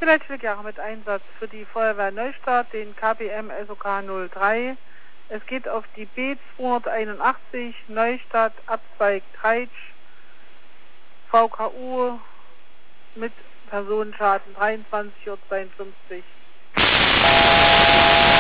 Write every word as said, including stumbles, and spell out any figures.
Feuerwehrjahre mit Einsatz für die Feuerwehr Neustadt, den K B M S O K null drei. Es geht auf die B zweihunderteinundachtzig Neustadt Abzweig Treitsch V K U mit Personenschaden dreiundzwanzig Uhr zweiundfünfzig.